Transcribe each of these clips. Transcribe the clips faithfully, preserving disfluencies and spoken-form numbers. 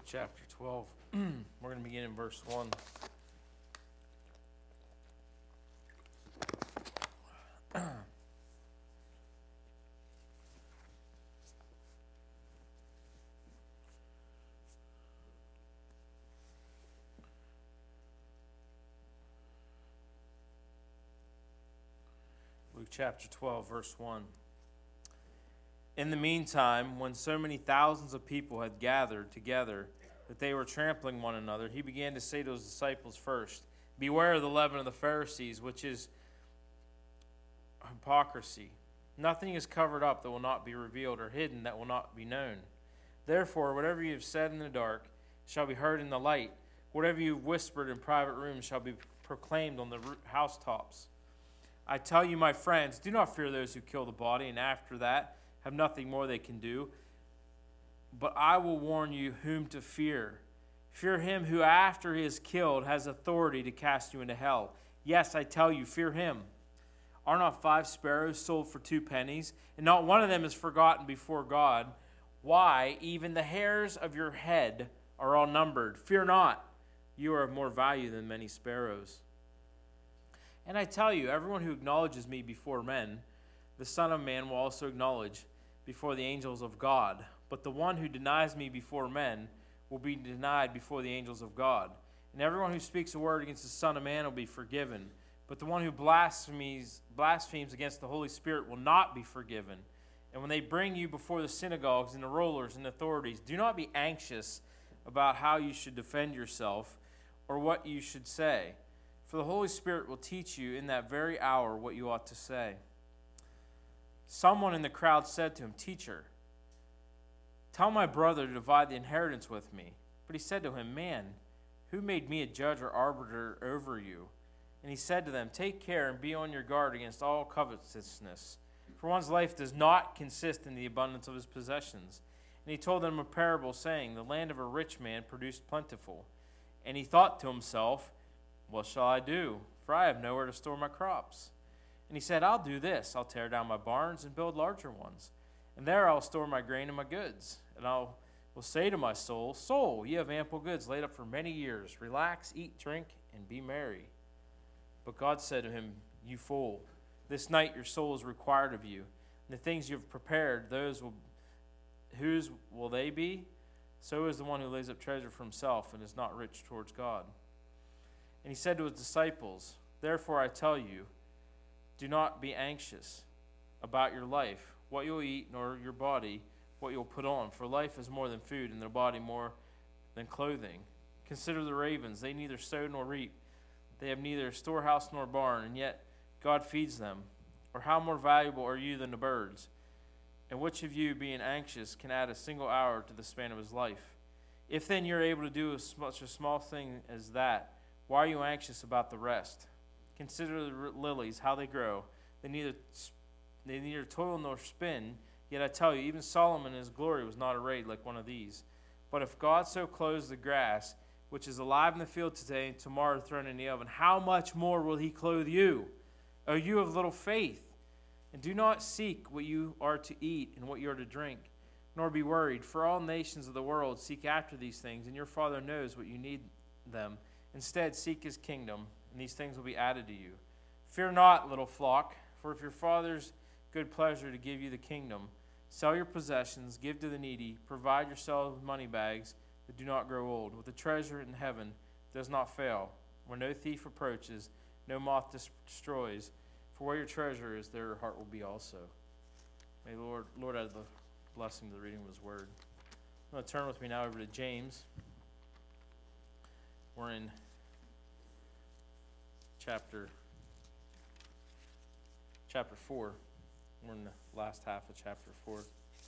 chapter twelve. We're going to begin in verse one. Luke chapter twelve, verse one. In the meantime, when so many thousands of people had gathered together that they were trampling one another, he began to say to his disciples first, "Beware of the leaven of the Pharisees, which is hypocrisy. Nothing is covered up that will not be revealed, or hidden that will not be known. Therefore, whatever you have said in the dark shall be heard in the light. Whatever you have whispered in private rooms shall be proclaimed on the housetops. I tell you, my friends, do not fear those who kill the body, and after that have nothing more they can do. But I will warn you whom to fear. Fear him who, after he is killed, has authority to cast you into hell. Yes, I tell you, fear him. Are not five sparrows sold for two pennies, and not one of them is forgotten before God? Why, even the hairs of your head are all numbered. Fear not, you are of more value than many sparrows. And I tell you, everyone who acknowledges me before men, the Son of Man will also acknowledge before the angels of God. But the one who denies me before men will be denied before the angels of God. And everyone who speaks a word against the Son of Man will be forgiven. But the one who blasphemes, blasphemes against the Holy Spirit will not be forgiven. And when they bring you before the synagogues and the rulers and authorities, do not be anxious about how you should defend yourself or what you should say. For the Holy Spirit will teach you in that very hour what you ought to say." Someone in the crowd said to him, "Teacher, tell my brother to divide the inheritance with me." But he said to him, "Man, who made me a judge or arbiter over you?" And he said to them, "Take care and be on your guard against all covetousness, for one's life does not consist in the abundance of his possessions." And he told them a parable, saying, "The land of a rich man produced plentiful. And he thought to himself, 'What shall I do? For I have nowhere to store my crops.' And he said, 'I'll do this. I'll tear down my barns and build larger ones. And there I'll store my grain and my goods. And I will say to my soul, Soul, you have ample goods laid up for many years. Relax, eat, drink, and be merry.' But God said to him, 'You fool, this night your soul is required of you. And the things you have prepared, those will, whose will they be? So is the one who lays up treasure for himself and is not rich towards God.' And he said to his disciples, 'Therefore I tell you, do not be anxious about your life, what you'll eat, nor your body, what you'll put on. For life is more than food, and the body more than clothing. Consider the ravens. They neither sow nor reap. They have neither storehouse nor barn, and yet God feeds them. Or how more valuable are you than the birds? And which of you, being anxious, can add a single hour to the span of his life? If then you're able to do such a small thing as that, why are you anxious about the rest? Consider the lilies, how they grow. They neither they neither toil nor spin. Yet I tell you, even Solomon in his glory was not arrayed like one of these. But if God so clothes the grass, which is alive in the field today and tomorrow thrown in the oven, how much more will he clothe you, O you of little faith? And do not seek what you are to eat and what you are to drink, nor be worried. For all nations of the world seek after these things, and your Father knows what you need them. Instead, seek his kingdom, and these things will be added to you. Fear not, little flock, for if your Father's good pleasure to give you the kingdom, sell your possessions, give to the needy, provide yourselves with money bags that do not grow old, with a treasure in heaven that does not fail, where no thief approaches, no moth destroys. For where your treasure is, there your heart will be also." May the Lord, Lord add the blessing to the reading of his word. I'm going to turn with me now over to James. We're in chapter chapter four. We're in the last half of chapter four.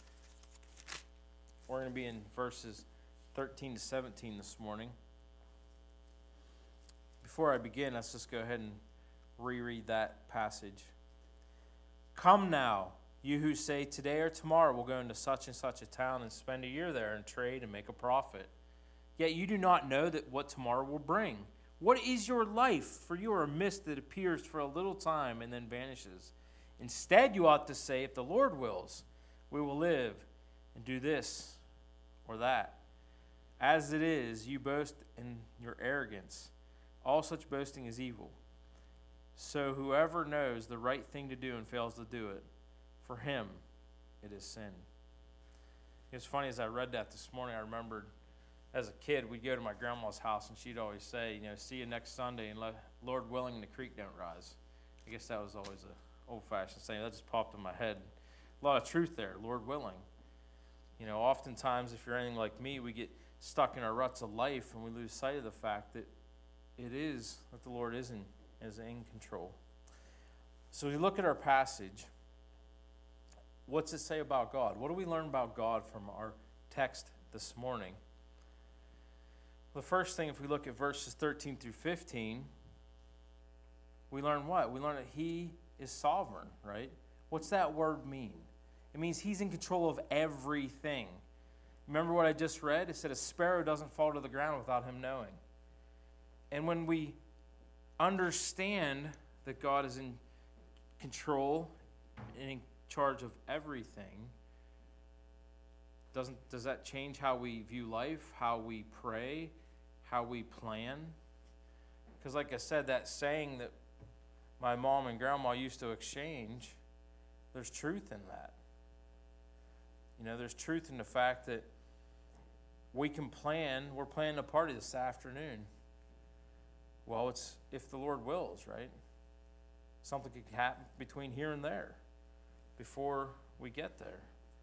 We're going to be in verses thirteen to seventeen this morning. Before I begin, let's just go ahead and reread that passage. "Come now, you who say, today or tomorrow we'll go into such and such a town and spend a year there and trade and make a profit. Yet you do not know that what tomorrow will bring. What is your life? For you are a mist that appears for a little time and then vanishes. Instead, you ought to say, if the Lord wills, we will live and do this or that. As it is, you boast in your arrogance. All such boasting is evil. So whoever knows the right thing to do and fails to do it, for him it is sin. It's funny, as I read that this morning, I remembered as a kid, we'd go to my grandma's house and she'd always say, you know, see you next Sunday and Lord willing the creek don't rise. I guess that was always an old-fashioned saying. That just popped in my head. A lot of truth there, Lord willing. You know, oftentimes, if you're anything like me, we get stuck in our ruts of life and we lose sight of the fact that it is, that the Lord is in, is in control. So we look at our passage. What's it say about God? What do we learn about God from our text this morning? The first thing, if we look at verses thirteen through fifteen, we learn what? We learn that he is sovereign, right? What's that word mean? It means he's in control of everything. Remember what I just read? It said a sparrow doesn't fall to the ground without him knowing. And when we understand that God is in control and in charge of everything, doesn't does that change how we view life, how we pray, how we plan? Because like I said, that saying that my mom and grandma used to exchange, there's truth in that. You know, there's truth in the fact that we can plan, we're planning a party this afternoon. Well, it's if the Lord wills, right? Something could happen between here and there before we get there.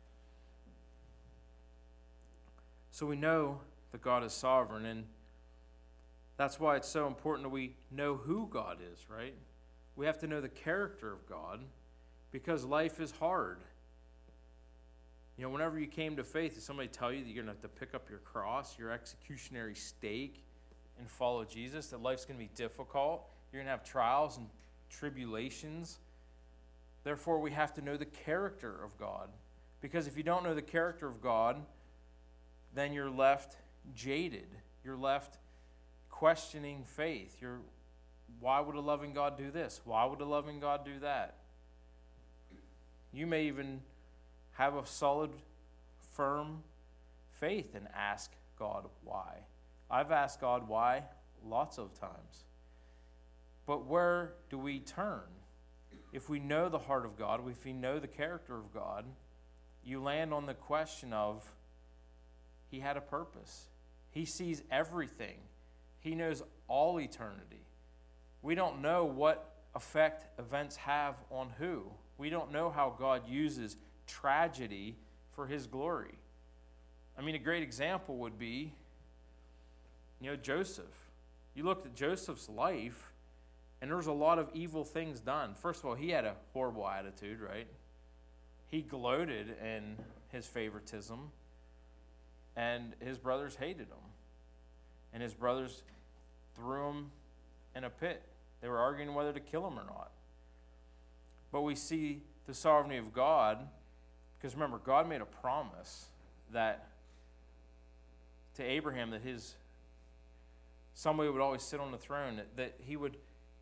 So we know that God is sovereign, and that's why it's so important that we know who God is, right? We have to know the character of God, because life is hard. You know, whenever you came to faith, did somebody tell you that you're going to have to pick up your cross, your executionary stake, and follow Jesus, that life's going to be difficult? You're going to have trials and tribulations. Therefore, we have to know the character of God. Because if you don't know the character of God, then you're left jaded. You're left questioning faith. You're, why would a loving God do this? Why would a loving God do that? You may even have a solid, firm faith and ask God why. I've asked God why lots of times. But where do we turn? If we know the heart of God, if we know the character of God, you land on the question of, he had a purpose. He sees everything. He knows all eternity. We don't know what effect events have on who. We don't know how God uses tragedy for his glory. I mean, a great example would be, you know, Joseph. You looked at Joseph's life, and there was a lot of evil things done. First of all, he had a horrible attitude, right? He gloated in his favoritism, and his brothers hated him. And his brothers threw him in a pit. They were arguing whether to kill him or not. But we see the sovereignty of God, because remember, God made a promise that to Abraham that his somebody would always sit on the throne, that, that he would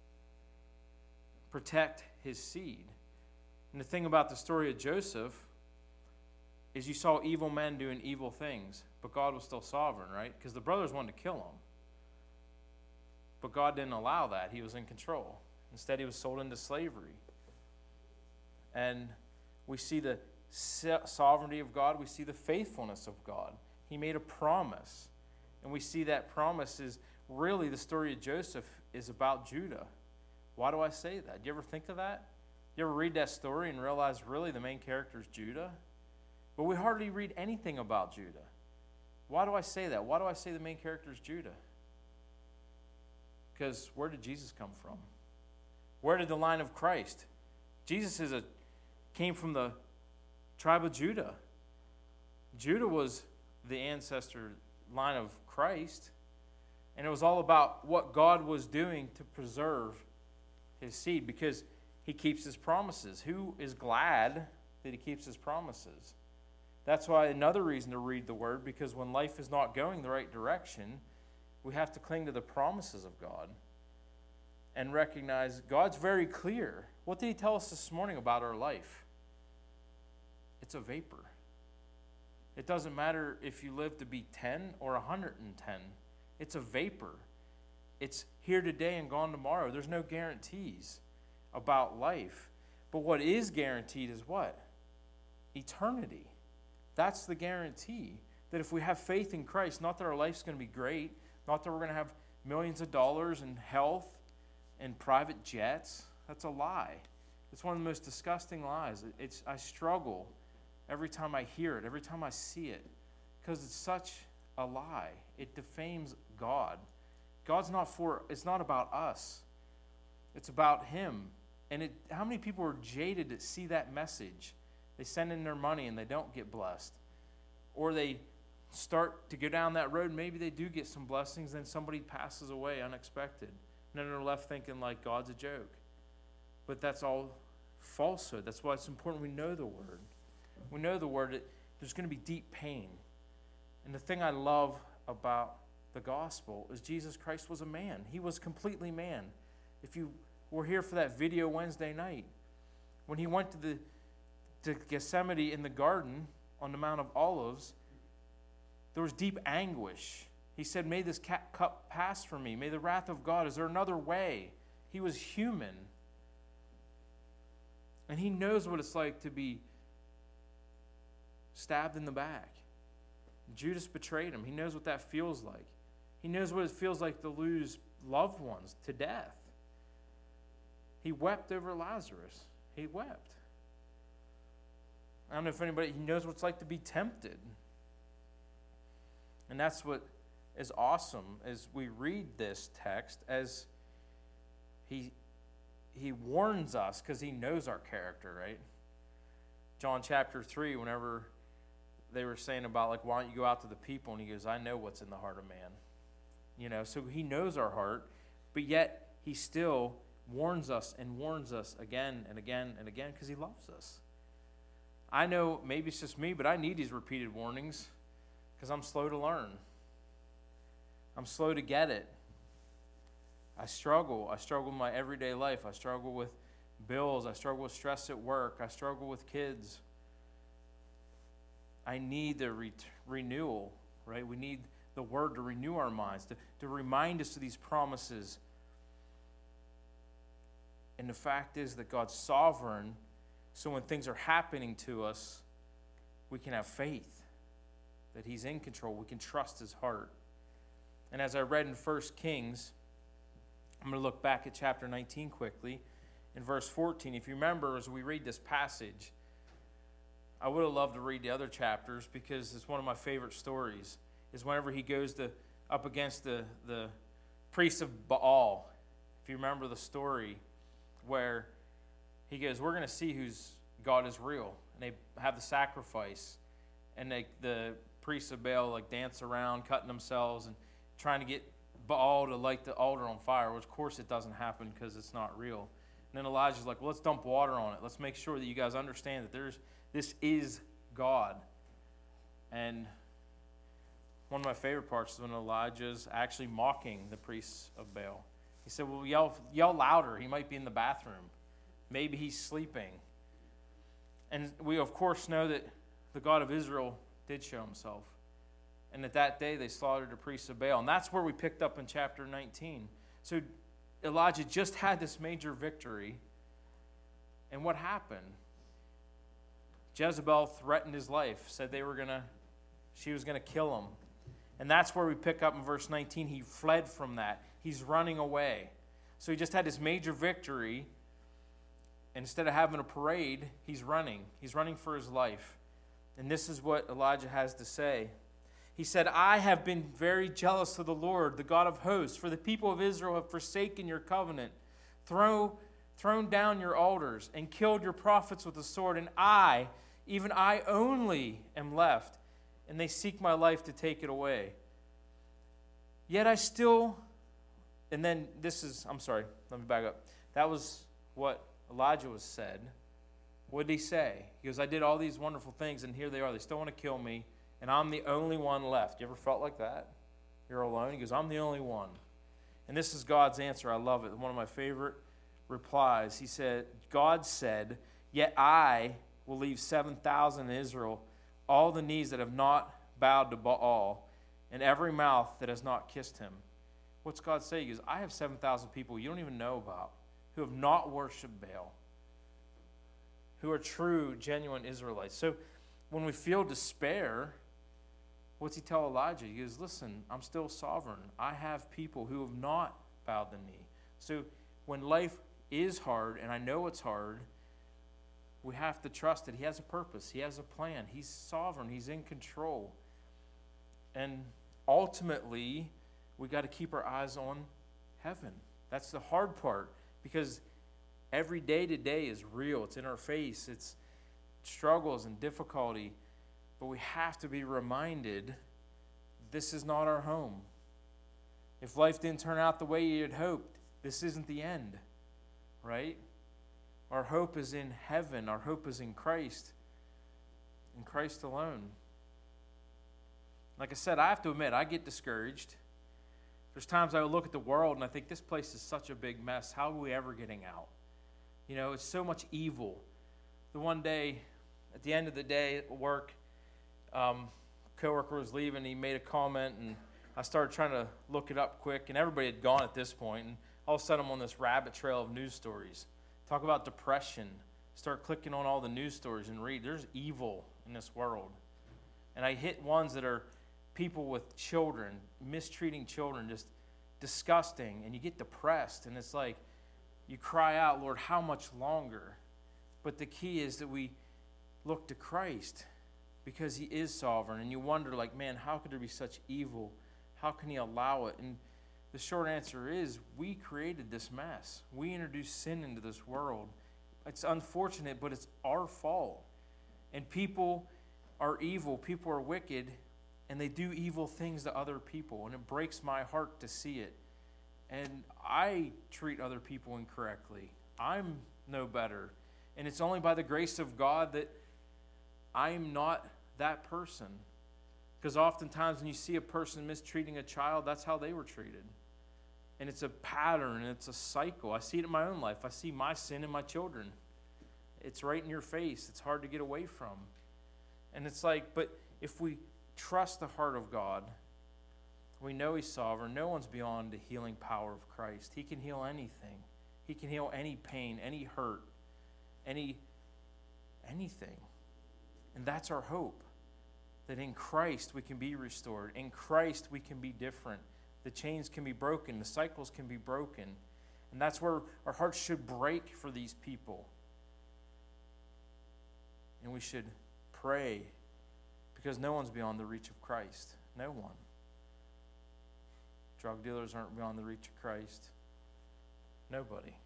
protect his seed. And the thing about the story of Joseph is you saw evil men doing evil things, but God was still sovereign, right? Because the brothers wanted to kill him. But God didn't allow that. He was in control. Instead, he was sold into slavery. And we see the sovereignty of God. We see the faithfulness of God. He made a promise. And we see that promise is really the story of Joseph is about Judah. Why do I say that? Do you ever think of that? You ever read that story and realize really the main character is Judah? But we hardly read anything about Judah. Why do I say that? Why do I say the main character is Judah? Because where did Jesus come from? Where did the line of Christ? Jesus is a came from the tribe of Judah. Judah was the ancestor line of Christ, and it was all about what God was doing to preserve his seed, because he keeps his promises. Who is glad that he keeps his promises? That's why another reason to read the Word, because when life is not going the right direction, we have to cling to the promises of God and recognize God's very clear. What did he tell us this morning about our life? It's a vapor. It doesn't matter if you live to be ten or one hundred ten. It's a vapor. It's here today and gone tomorrow. There's no guarantees about life. But what is guaranteed is what? Eternity. That's the guarantee. That if we have faith in Christ, not that our life's going to be great, not that we're going to have millions of dollars and health and private jets. That's a lie. It's one of the most disgusting lies. It's, I struggle every time I hear it, every time I see it, because it's such a lie. It defames God. God's not for, it's not about us. It's about Him. And it, how many people are jaded to see that message? They send in their money and they don't get blessed. Or they start to go down that road, maybe they do get some blessings, then somebody passes away unexpected. And then they're left thinking like God's a joke. But that's all falsehood. That's why it's important we know the Word. We know the Word, it, there's going to be deep pain. And the thing I love about the gospel is Jesus Christ was a man. He was completely man. If you were here for that video Wednesday night, when he went to the to Gethsemane in the garden on the Mount of Olives, there was deep anguish. He said, may this cup pass from me. May the wrath of God. Is there another way? He was human. And he knows what it's like to be stabbed in the back. Judas betrayed him. He knows what that feels like. He knows what it feels like to lose loved ones to death. He wept over Lazarus. He wept. I don't know if anybody, he knows what it's like to be tempted. And that's what is awesome as we read this text, as he he warns us because he knows our character, right? John chapter three, whenever they were saying about like, why don't you go out to the people? And he goes, I know what's in the heart of man. You know, so he knows our heart, but yet he still warns us and warns us again and again and again because he loves us. I know maybe it's just me, but I need these repeated warnings because I'm slow to learn. I'm slow to get it. I struggle. I struggle in my everyday life. I struggle with bills. I struggle with stress at work. I struggle with kids. I need the re- renewal, right? We need the Word to renew our minds, to, to remind us of these promises. And the fact is that God's sovereign, so when things are happening to us, we can have faith that He's in control. We can trust His heart. And as I read in First Kings, I'm going to look back at chapter nineteen quickly. In verse fourteen, if you remember, as we read this passage, I would have loved to read the other chapters because it's one of my favorite stories, is whenever he goes to up against the, the priests of Baal. If you remember the story where he goes, we're going to see whose God is real. And they have the sacrifice. And they, the priests of Baal like dance around, cutting themselves and trying to get Baal to light the altar on fire, which of course it doesn't happen because it's not real. And then Elijah's like, well, let's dump water on it. Let's make sure that you guys understand that there's this is God. And one of my favorite parts is when Elijah's actually mocking the priests of Baal. He said, well, yell, yell louder. He might be in the bathroom. Maybe he's sleeping. And we, of course, know that the God of Israel did show himself. And that that day they slaughtered the priests of Baal. And that's where we picked up in chapter nineteen. So Elijah just had this major victory. And what happened? Jezebel threatened his life, said they were gonna, she was going to kill him. And that's where we pick up in verse nineteen. He fled from that. He's running away. So he just had this major victory. And instead of having a parade, he's running. He's running for his life. And this is what Elijah has to say. He said, I have been very jealous of the Lord, the God of hosts, for the people of Israel have forsaken your covenant, throw, thrown down your altars, and killed your prophets with the sword. And I, even I only, am left, and they seek my life to take it away. Yet I still, and then this is, I'm sorry, let me back up. That was what Elijah was said. What did he say? He goes, I did all these wonderful things, and here they are. They still want to kill me, and I'm the only one left. You ever felt like that? You're alone? He goes, I'm the only one. And this is God's answer. I love it. One of my favorite replies. He said, God said, yet I will leave seven thousand in Israel, all the knees that have not bowed to Baal, and every mouth that has not kissed him. What's God saying? He goes, I have seven thousand people you don't even know about who have not worshipped Baal, who are true, genuine Israelites. So when we feel despair, what's he tell Elijah? He goes, listen, I'm still sovereign. I have people who have not bowed the knee. So when life is hard, and I know it's hard, we have to trust that he has a purpose. He has a plan. He's sovereign. He's in control. And ultimately, we got to keep our eyes on heaven. That's the hard part, because every day to day is real. It's in our face. It's struggles and difficulty. But we have to be reminded this is not our home. If life didn't turn out the way you had hoped, this isn't the end, right? Our hope is in heaven. Our hope is in Christ, in Christ alone. Like I said, I have to admit, I get discouraged. There's times I look at the world and I think this place is such a big mess. How are we ever getting out? You know, it's so much evil. The one day, at the end of the day at work, um, coworker was leaving. He made a comment, and I started trying to look it up quick, and everybody had gone at this point, and all of a sudden I'm on this rabbit trail of news stories. Talk about depression. Start clicking on all the news stories and read. There's evil in this world. And I hit ones that are people with children, mistreating children, just disgusting, and you get depressed, and it's like you cry out, Lord, how much longer? But the key is that we look to Christ, because he is sovereign, and you wonder, like, man, how could there be such evil? How can he allow it? And the short answer is, we created this mess. We introduced sin into this world. It's unfortunate, but it's our fault. And people are evil, people are wicked, and they do evil things to other people, and it breaks my heart to see it. And I treat other people incorrectly. I'm no better. And it's only by the grace of God that I'm not that person. Because oftentimes when you see a person mistreating a child, that's how they were treated. And it's a pattern, and it's a cycle. I see it in my own life. I see my sin in my children. It's right in your face. It's hard to get away from. And it's like, but if we trust the heart of God, we know he's sovereign. No one's beyond the healing power of Christ. He can heal anything. He can heal any pain, any hurt, any anything. And that's our hope, that in Christ we can be restored. In Christ we can be different. The chains can be broken. The cycles can be broken. And that's where our hearts should break for these people. And we should pray, because no one's beyond the reach of Christ. No one. Drug dealers aren't beyond the reach of Christ. Nobody.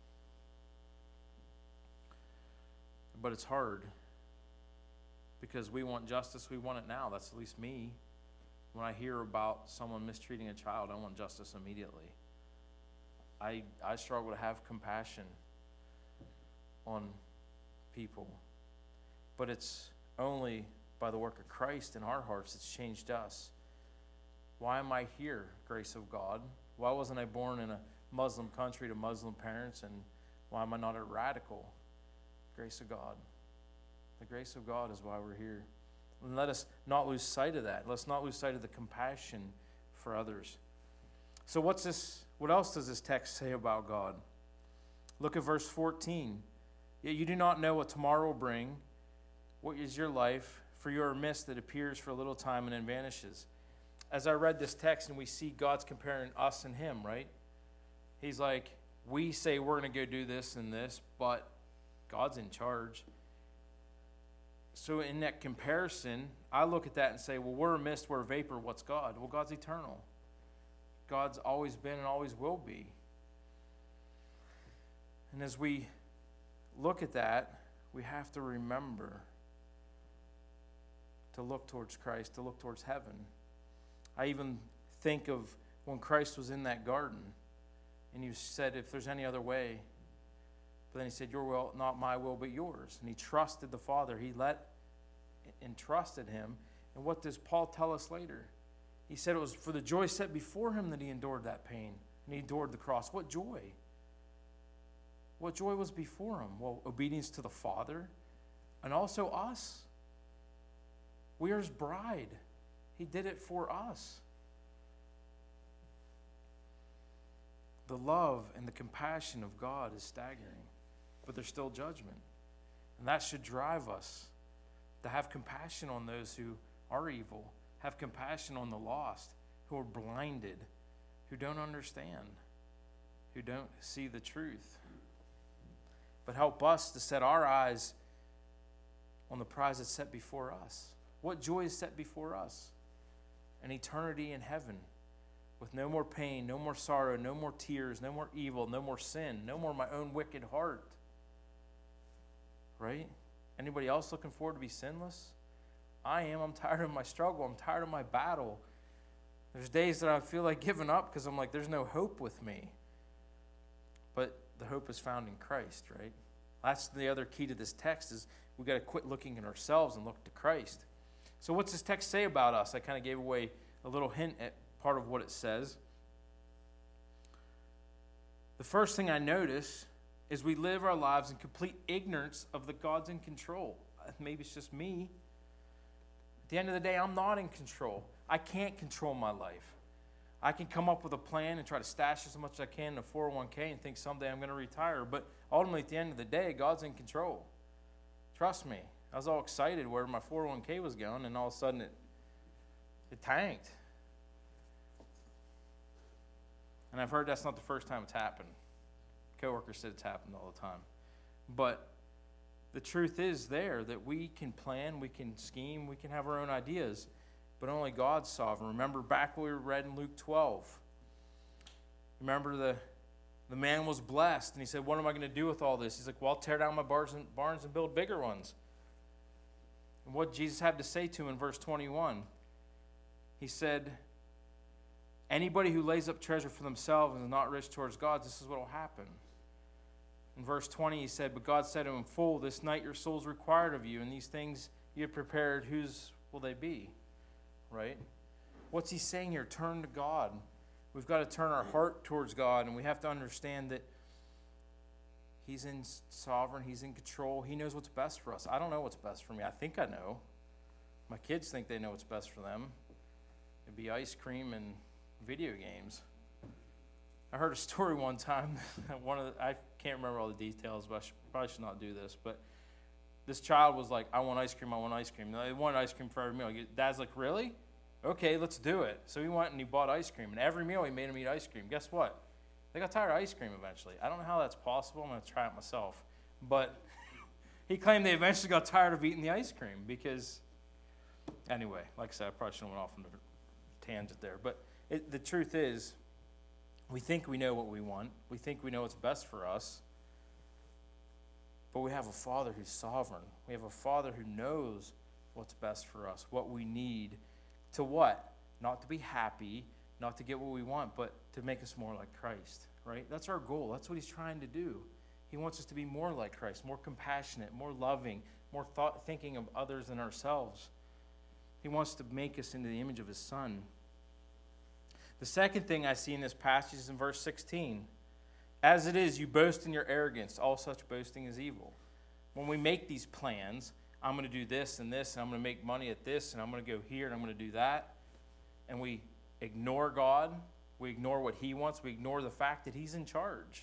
But it's hard, because we want justice. We want it now. That's at least me. When I hear about someone mistreating a child, I want justice immediately. I I struggle to have compassion on people. But it's only by the work of Christ in our hearts that's changed us. Why am I here, grace of God? Why wasn't I born in a Muslim country to Muslim parents? And why am I not a radical? Grace of God. The grace of God is why we're here. And let us not lose sight of that. Let's not lose sight of the compassion for others. So what's this? What else does this text say about God? Look at verse fourteen. Yet you do not know what tomorrow will bring. What is your life? For you are a mist that appears for a little time and then vanishes. As I read this text, and we see God's comparing us and him, right? He's like, we say we're going to go do this and this, but God's in charge. So in that comparison, I look at that and say, well, we're a mist, we're a vapor, what's God? Well, God's eternal. God's always been and always will be. And as we look at that, we have to remember to look towards Christ, to look towards heaven. I even think of when Christ was in that garden, and he said, if there's any other way, but then he said, your will, not my will, but yours. And he trusted the Father. He let and trusted him. And what does Paul tell us later? He said it was for the joy set before him that he endured that pain, and he endured the cross. What joy? What joy was before him? Well, obedience to the Father, and also us. We are his bride. He did it for us. The love and the compassion of God is staggering, but there's still judgment. And that should drive us to have compassion on those who are evil, have compassion on the lost, who are blinded, who don't understand, who don't see the truth. But help us to set our eyes on the prize that's set before us. What joy is set before us? An eternity in heaven with no more pain, no more sorrow, no more tears, no more evil, no more sin, no more my own wicked heart. Right? Anybody else looking forward to be sinless? I am. I'm tired of my struggle. I'm tired of my battle. There's days that I feel like giving up because I'm like, there's no hope with me. But the hope is found in Christ, right? That's the other key to this text is we got to quit looking at ourselves and look to Christ. So what's this text say about us? I kind of gave away a little hint at part of what it says. The first thing I notice is we live our lives in complete ignorance of the God's in control. Maybe it's just me. At the end of the day, I'm not in control. I can't control my life. I can come up with a plan and try to stash as much as I can in a four oh one k and think someday I'm going to retire. But ultimately, at the end of the day, God's in control. Trust me. I was all excited where my four oh one k was going, and all of a sudden it, it tanked. And I've heard that's not the first time it's happened. Coworkers said it's happened all the time. But the truth is there that we can plan, we can scheme, we can have our own ideas, but only God's sovereign. Remember back what we read in Luke twelve. Remember the, the man was blessed, and he said, what am I going to do with all this? He's like, well, I'll tear down my barns and, barns and build bigger ones. And what Jesus had to say to him in verse twenty-one, he said, anybody who lays up treasure for themselves and is not rich towards God, this is what will happen. In verse twenty, he said, but God said to him, fool, this night your soul is required of you, and these things you have prepared, whose will they be? Right? What's he saying here? Turn to God. We've got to turn our heart towards God, and we have to understand that he's in sovereign, he's in control. He knows what's best for us. I don't know what's best for me. I think I know. My kids think they know what's best for them. It'd be ice cream and video games. I heard a story one time. One of the, I can't remember all the details, but I should, probably should not do this. But this child was like, I want ice cream, I want ice cream. They wanted ice cream for every meal. Dad's like, really? Okay, let's do it. So he went and he bought ice cream. And every meal he made him eat ice cream. Guess what? They got tired of ice cream eventually. I don't know how that's possible. I'm going to try it myself. But he claimed they eventually got tired of eating the ice cream because, anyway, like I said, I probably shouldn't have went off on a tangent there. But it, the truth is, we think we know what we want. We think we know what's best for us. But we have a Father who's sovereign. We have a Father who knows what's best for us, what we need. To what? Not to be happy, not to get what we want, but to make us more like Christ, right? That's our goal. That's what he's trying to do. He wants us to be more like Christ, more compassionate, more loving, more thought, thinking of others than ourselves. He wants to make us into the image of his Son. The second thing I see in this passage is in verse sixteen. As it is, you boast in your arrogance. All such boasting is evil. When we make these plans, I'm going to do this and this, and I'm going to make money at this, and I'm going to go here, and I'm going to do that, and we ignore God, we ignore what he wants, we ignore the fact that he's in charge.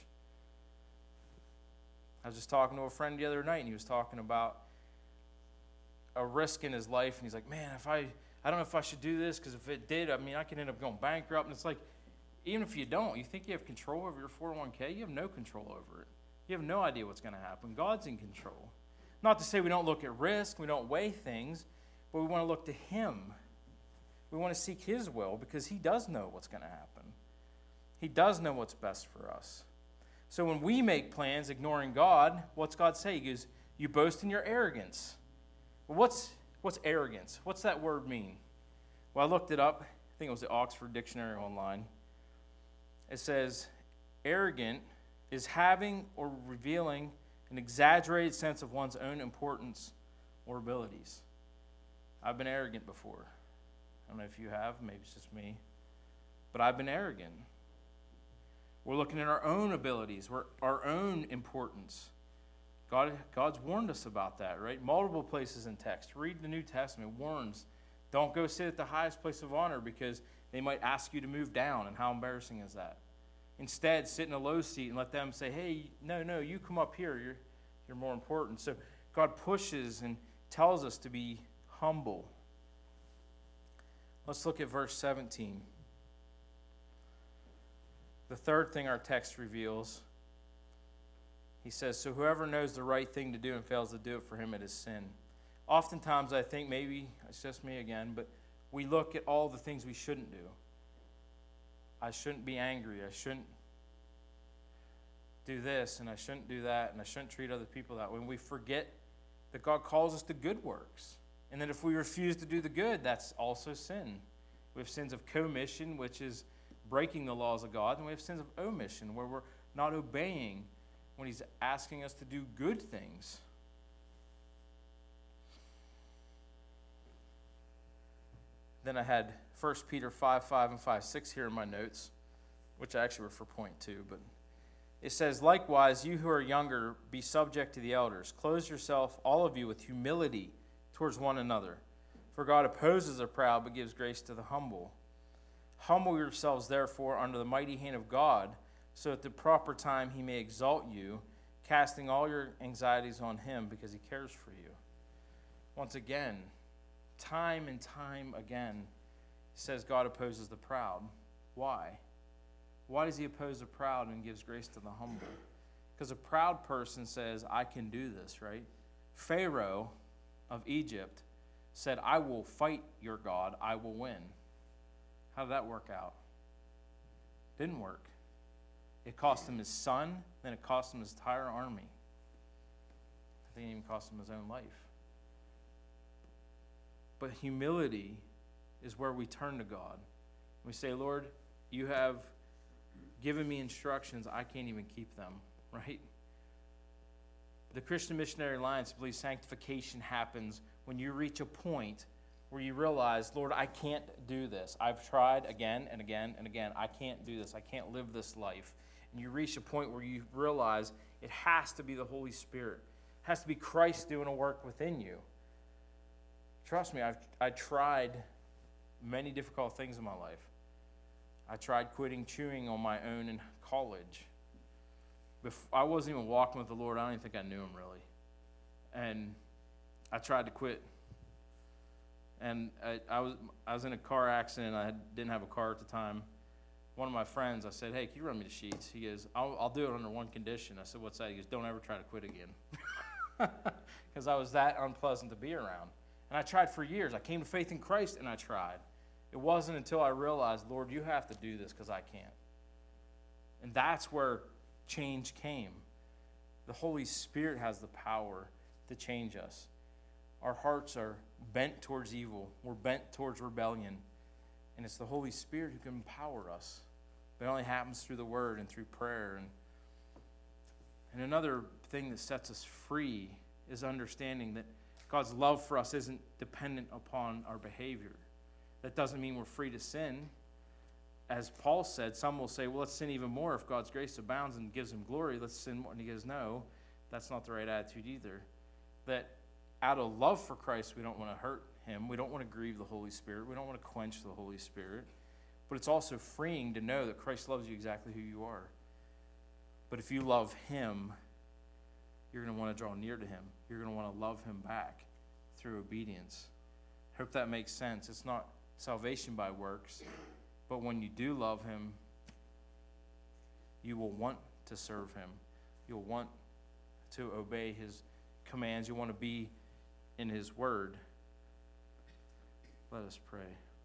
I was just talking to a friend the other night, and he was talking about a risk in his life, and he's like, man, if I, I don't know if I should do this, because if it did, I mean, I could end up going bankrupt. And it's like, even if you don't, you think you have control over your four oh one k, you have no control over it. You have no idea what's going to happen. God's in control. Not to say we don't look at risk, we don't weigh things, but we want to look to him. We want to seek his will because he does know what's going to happen. He does know what's best for us. So when we make plans ignoring God, what's God say? He goes, you boast in your arrogance. Well, what's, what's arrogance? What's that word mean? Well, I looked it up. I think it was the Oxford Dictionary online. It says, arrogant is having or revealing an exaggerated sense of one's own importance or abilities. I've been arrogant before. I don't know if you have. Maybe it's just me. But I've been arrogant. We're looking at our own abilities, we're, our own importance. God, God's warned us about that, right? Multiple places in text. Read the New Testament. It warns, don't go sit at the highest place of honor because they might ask you to move down, and how embarrassing is that? Instead, sit in a low seat and let them say, hey, no, no, you come up here. You're, you're more important. So God pushes and tells us to be humble. Let's look at verse seventeen. The third thing our text reveals, he says, so whoever knows the right thing to do and fails to do it, for him it is sin. Oftentimes I think, maybe it's just me again, but we look at all the things we shouldn't do. I shouldn't be angry. I shouldn't do this, and I shouldn't do that, and I shouldn't treat other people that way. And we forget that God calls us to good works. And that if we refuse to do the good, that's also sin. We have sins of commission, which is breaking the laws of God, and we have sins of omission, where we're not obeying when he's asking us to do good things. Then I had First Peter five, five, and five, six here in my notes, which actually were for point two. But it says, likewise, you who are younger, be subject to the elders. Clothe yourself, all of you, with humility towards one another. For God opposes the proud, but gives grace to the humble. Humble yourselves, therefore, under the mighty hand of God, so at the proper time he may exalt you, casting all your anxieties on him, because he cares for you. Once again, time and time again, it says God opposes the proud. Why? Why does he oppose the proud and gives grace to the humble? Because a proud person says, I can do this, right? Pharaoh of Egypt said, I will fight your God, I will win. How did that work out? Didn't work. It cost him his son, then it cost him his entire army. I think it even cost him his own life. But humility is where we turn to God. We say, Lord, you have given me instructions, I can't even keep them, right? The Christian Missionary Alliance believes sanctification happens when you reach a point where you realize, Lord, I can't do this. I've tried again and again and again. I can't do this. I can't live this life. And you reach a point where you realize it has to be the Holy Spirit. It has to be Christ doing a work within you. Trust me, I've I tried many difficult things in my life. I tried quitting chewing on my own in college. Before, I wasn't even walking with the Lord. I don't even think I knew him really. And I tried to quit. And I, I was I was in a car accident. I had, didn't have a car at the time. One of my friends, I said, hey, can you run me to Sheetz? He goes, I'll, I'll do it under one condition. I said, what's that? He goes, don't ever try to quit again. Because I was that unpleasant to be around. And I tried for years. I came to faith in Christ, and I tried. It wasn't until I realized, Lord, you have to do this because I can't. And that's where change came. The Holy Spirit has the power to change us. Our hearts are bent towards evil. We're bent towards rebellion. And it's the Holy Spirit who can empower us. But it only happens through the Word and through prayer. And, and another thing that sets us free is understanding that God's love for us isn't dependent upon our behavior. That doesn't mean we're free to sin. As Paul said, some will say, well, let's sin even more if God's grace abounds and gives him glory. Let's sin more. And he goes, no, that's not the right attitude either. That out of love for Christ, we don't want to hurt him. We don't want to grieve the Holy Spirit. We don't want to quench the Holy Spirit. But it's also freeing to know that Christ loves you exactly who you are. But if you love him, you're going to want to draw near to him. You're going to want to love him back through obedience. Hope that makes sense. It's not salvation by works, but when you do love him, you will want to serve him. You'll want to obey his commands. You want to be in his word. Let us pray.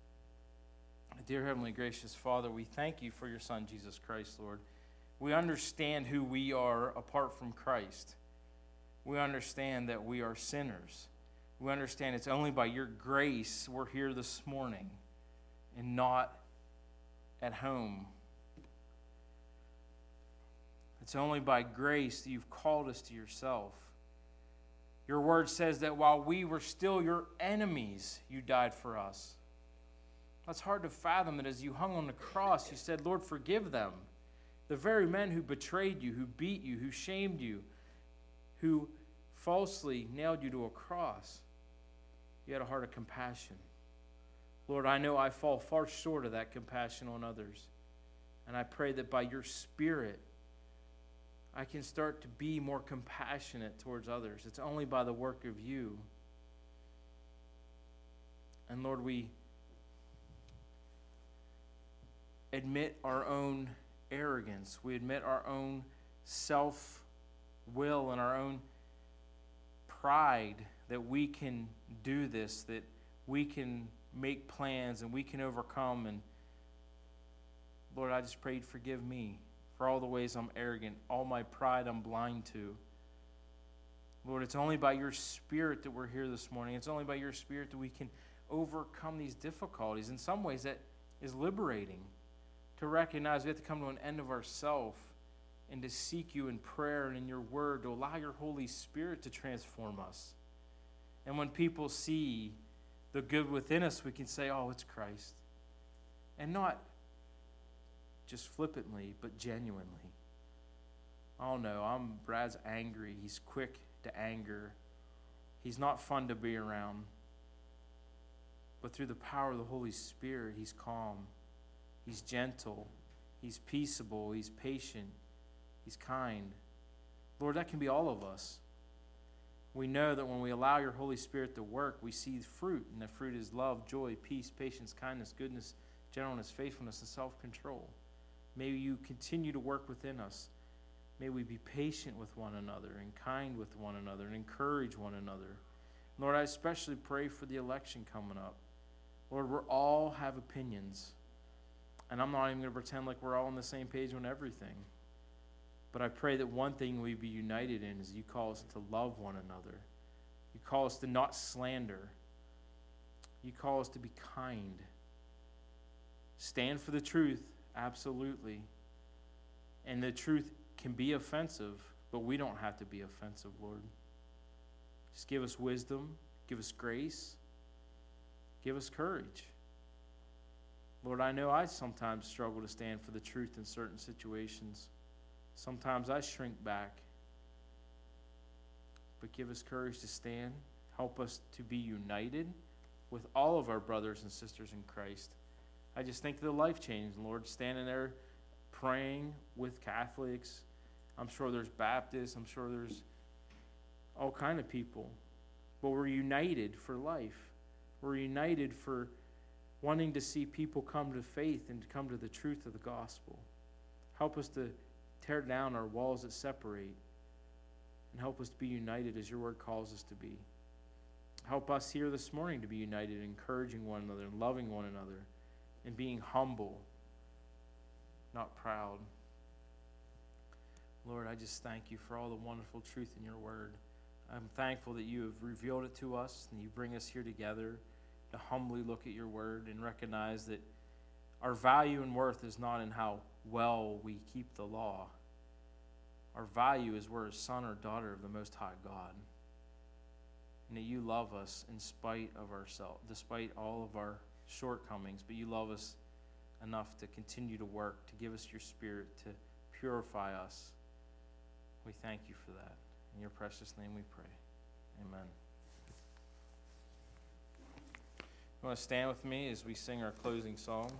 Dear Heavenly Gracious Father, we thank you for your Son, Jesus Christ, Lord. We understand who we are apart from Christ. We understand that we are sinners. We understand it's only by your grace we're here this morning and not at home. It's only by grace that you've called us to yourself. Your word says that while we were still your enemies, you died for us. That's hard to fathom that as you hung on the cross, you said, Lord, forgive them. The very men who betrayed you, who beat you, who shamed you, who falsely nailed you to a cross, you had a heart of compassion. Lord, I know I fall far short of that compassion on others. And I pray that by your Spirit, I can start to be more compassionate towards others. It's only by the work of you. And Lord, we admit our own arrogance. We admit our own self-will and our own pride that we can do this, that we can make plans and we can overcome. And Lord, I just pray you'd forgive me for all the ways I'm arrogant, all my pride I'm blind to. Lord, it's only by your Spirit that we're here this morning. It's only by your Spirit that we can overcome these difficulties. In some ways, that is liberating, to recognize we have to come to an end of ourself and to seek you in prayer and in your word, to allow your Holy Spirit to transform us. And when people see the good within us, we can say, oh, it's Christ. And not just flippantly, but genuinely. Oh no, I'm Brad's angry. He's quick to anger. He's not fun to be around. But through the power of the Holy Spirit, he's calm. He's gentle. He's peaceable. He's patient. He's kind. Lord, that can be all of us. We know that when we allow your Holy Spirit to work, we see fruit, and the fruit is love, joy, peace, patience, kindness, goodness, gentleness, faithfulness, and self-control. May you continue to work within us. May we be patient with one another and kind with one another and encourage one another. Lord, I especially pray for the election coming up. Lord, we all have opinions. And I'm not even going to pretend like we're all on the same page on everything. But I pray that one thing we be united in is you call us to love one another. You call us to not slander. You call us to be kind. Stand for the truth, absolutely. And the truth can be offensive, but we don't have to be offensive, Lord. Just give us wisdom, give us grace, give us courage. Lord, I know I sometimes struggle to stand for the truth in certain situations. Sometimes I shrink back. But give us courage to stand. Help us to be united with all of our brothers and sisters in Christ. I just think of the life change, Lord, standing there praying with Catholics. I'm sure there's Baptists. I'm sure there's all kind of people. But we're united for life. We're united for wanting to see people come to faith and to come to the truth of the gospel. Help us to tear down our walls that separate and help us to be united as your word calls us to be. Help us here this morning to be united, encouraging one another and loving one another and being humble, not proud. Lord, I just thank you for all the wonderful truth in your word. I'm thankful that you have revealed it to us and you bring us here together to humbly look at your word and recognize that our value and worth is not in how well we keep the law. Our value is we're a son or daughter of the Most High God. And that you love us in spite of ourselves, despite all of our shortcomings, but you love us enough to continue to work, to give us your Spirit, to purify us. We thank you for that. In your precious name we pray. Amen. You want to stand with me as we sing our closing song?